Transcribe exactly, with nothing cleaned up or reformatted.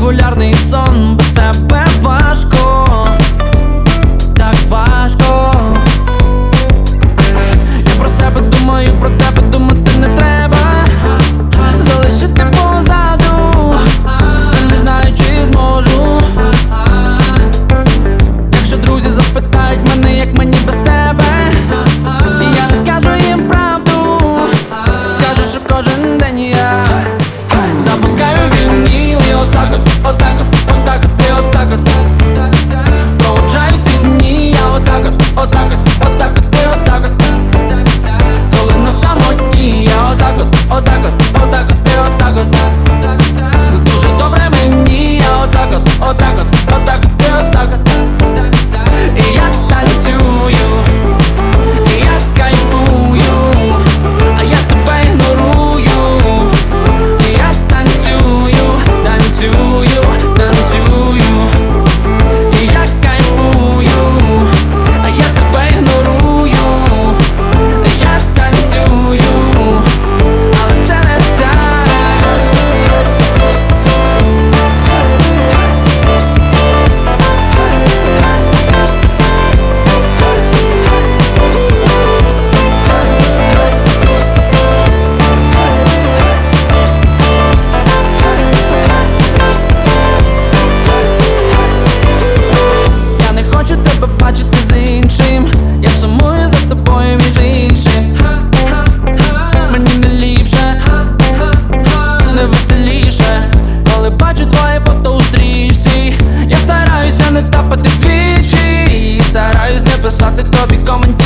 регулярний сон, без тебе важко, так важко. Я про себе думаю, про тебе думати не треба. Залишити позаду, не знаю, чи зможу. Якщо друзі запитають мене, як мені без тебе, і я не скажу їм правду, скажу, що кожен день я запускаю вільні. І отак от, отак от, отак от, і отак от проводжаю ці дні. Я отак от, отак от, отак от, і отак от, коли на самоті. Я отак от, отак от, отак от, і отак от дуже добре мені. Я отак от, отак от, отак от, і отак от. І я танцюю, і я кайфую, а я тебе ігнорую. І я танцюю, танцюю, танцюю, і я кайфую, а я тебе ігнорую. Я танцюю, але це не так. Я не хочу тебе бачити з іншим, я сумую за тобою між іншим. Мені не ліпше, не веселіше, коли бачу твоє фото у стрічці. Я стараюся не тапати двічі, і стараюсь не писати тобі коментарі.